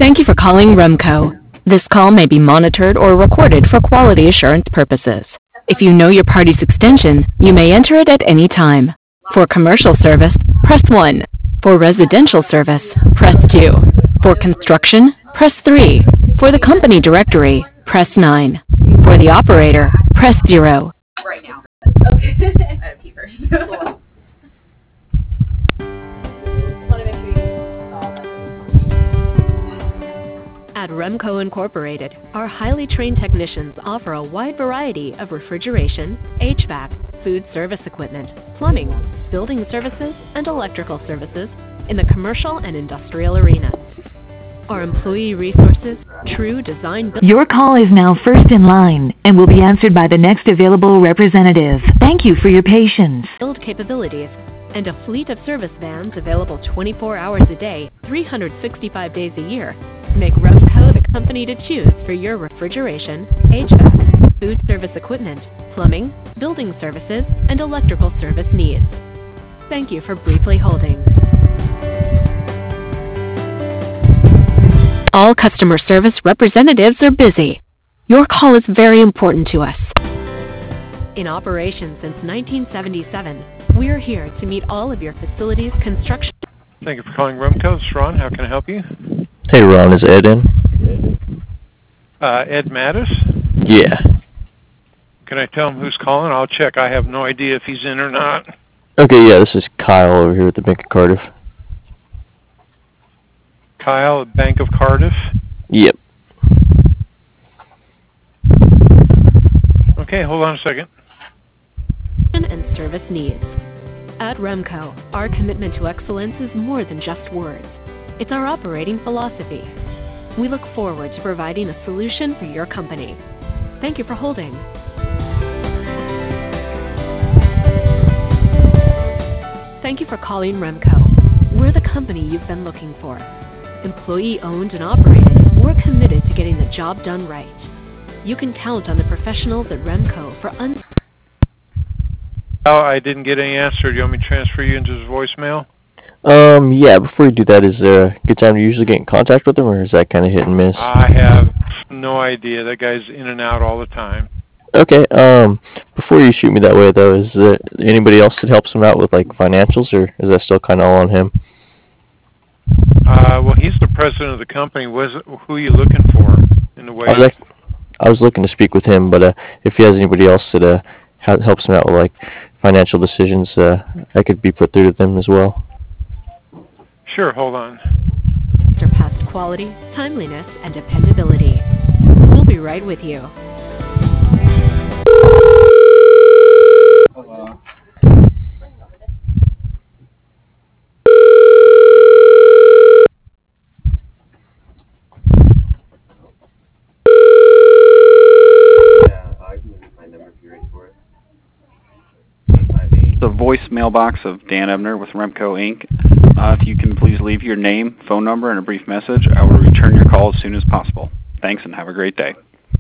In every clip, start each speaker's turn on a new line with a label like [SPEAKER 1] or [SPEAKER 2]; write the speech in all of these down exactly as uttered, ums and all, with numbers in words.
[SPEAKER 1] Thank you for calling Remco. This call may be monitored or recorded for quality assurance purposes. If you know your party's extension, you may enter it at any time. For commercial service, press one. For residential service, press two. For construction, press three. For the company directory, press nine. For the operator, press zero.
[SPEAKER 2] Right now. Okay. I have pee first. Cool.
[SPEAKER 3] At Remco Incorporated, our highly trained technicians offer a wide variety of refrigeration, H V A C, food service equipment, plumbing, building services, and electrical services in the commercial and industrial arena. Our employee resources, true design build.
[SPEAKER 4] Your call is now first in line and will be answered by the next available representative. Thank you for your patience.
[SPEAKER 3] Build capabilities, and a fleet of service vans available twenty-four hours a day, three hundred sixty-five days a year, make Remco the company to choose for your refrigeration, H V A C, food service equipment, plumbing, building services, and electrical service needs. Thank you for briefly holding.
[SPEAKER 1] All customer service representatives are busy. Your call is very important to us.
[SPEAKER 3] In operation since nineteen seventy-seven, we are here to meet all of your facilities' construction.
[SPEAKER 5] Thank you for calling Remco. This is Ron. How can I help you?
[SPEAKER 6] Hey Ron, is Ed in?
[SPEAKER 5] Uh, Ed Mattis?
[SPEAKER 6] Yeah.
[SPEAKER 5] Can I tell him who's calling? I'll check. I have no idea if he's in or not.
[SPEAKER 6] Okay, yeah, this is Kyle over here at the Bank of Cardiff.
[SPEAKER 5] Kyle at Bank of Cardiff?
[SPEAKER 6] Yep.
[SPEAKER 5] Okay, hold on a second.
[SPEAKER 3] And service needs. At Remco, our commitment to excellence is more than just words. It's our operating philosophy. We look forward to providing a solution for your company. Thank you for holding. Thank you for calling Remco. We're the company you've been looking for. Employee owned and operated, we're committed to getting the job done right. You can count on the professionals at Remco for uns-
[SPEAKER 5] Oh, I didn't get any answer. Do you want me to transfer you into his voicemail?
[SPEAKER 6] Um, yeah, before you do that, is there a good time to usually get in contact with him, or is that kind of hit and miss?
[SPEAKER 5] I have no idea. That guy's in and out all the time.
[SPEAKER 6] Okay, um, before you shoot me that way, though, is there anybody else that helps him out with, like, financials, or is that still kind of all on him?
[SPEAKER 5] Uh, well, he's the president of the company. Was who are you looking for in the way?
[SPEAKER 6] I was, like, I was looking to speak with him, but uh, if he has anybody else that uh, ha- helps him out with, like, financial decisions, uh, I could be put through to them as well.
[SPEAKER 5] Sure, hold on.
[SPEAKER 3] surpassed quality, timeliness, and dependability. We'll be right with you.
[SPEAKER 7] The voice mailbox of Dan Ebner with Remco Incorporated. Uh, if you can please leave your name, phone number, and a brief message, I will return your call as soon as possible. Thanks and have a great day.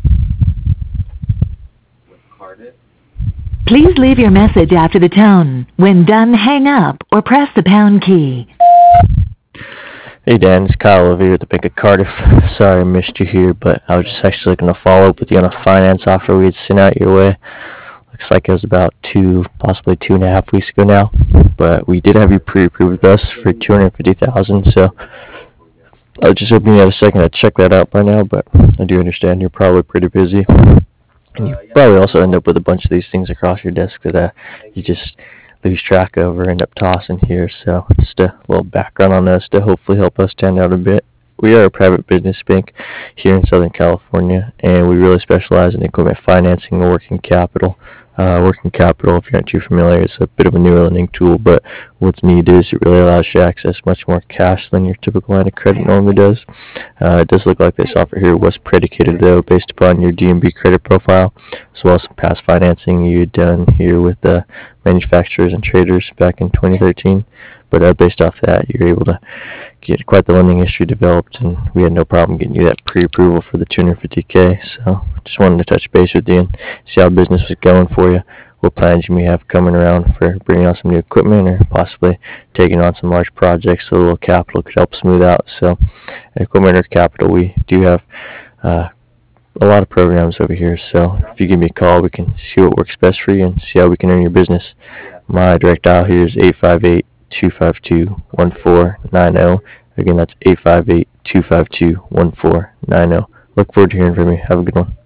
[SPEAKER 4] Please leave your message after the tone. When done, hang up or press the pound key.
[SPEAKER 6] Hey Dan, it's Kyle over here at the Bank of Cardiff. Sorry I missed you here, but I was just actually looking to follow up with you on a finance offer we had sent out your way. Looks like it was about two, possibly two and a half weeks ago now. But we did have you pre-approved with us for two hundred fifty thousand dollars, so I was just hoping you had a second to check that out by now, but I do understand you're probably pretty busy. And you probably also end up with a bunch of these things across your desk that uh, you just lose track of or end up tossing here. So just a little background on us to hopefully help us stand out a bit. We are a private business bank here in Southern California, and we really specialize in equipment financing and working capital. Uh, working capital, if you're not too familiar, is a bit of a new lending tool, but what's neat is it really allows you to access much more cash than your typical line of credit normally does. Uh, it does look like this offer here was predicated, though, based upon your D and B credit profile, as well as some past financing you had done here with the uh, manufacturers and traders back in twenty thirteen. But uh, based off that, you're able to get quite the lending history developed, and we had no problem getting you that pre-approval for the two hundred fifty K. So just wanted to touch base with you and see how business was going for you. what plans you may have coming around for bringing on some new equipment or possibly taking on some large projects. So a little capital could help smooth out. So at Equipment or Capital, we do have uh, a lot of programs over here. So if you give me a call, we can see what works best for you and see how we can earn your business. My direct dial here is eight five eight, two five two, one four nine zero. Again, that's eight five eight, two five two, one four nine zero. Look forward to hearing from you. Have a good one.